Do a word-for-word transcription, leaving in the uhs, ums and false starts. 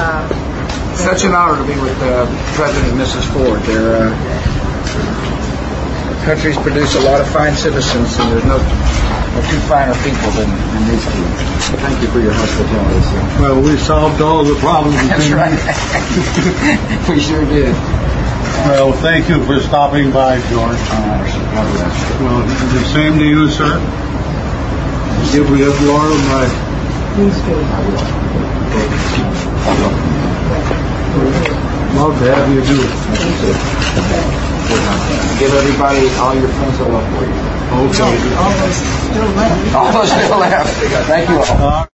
Uh, Such an honor to be with uh, President and Missus Ford. Their uh, country's produced a lot of fine citizens, and there's no, no two finer people than, than these two. Thank you for your hospitality, sir. Well, we solved all the problems. That's right. We sure did. Well, thank you for stopping by, George. God bless. Well, the same to you, sir. Give we have Laura my... Love to have you do it. Give everybody, all your friends a love for you. Okay. all those still left. All those still left. Thank you all. Uh,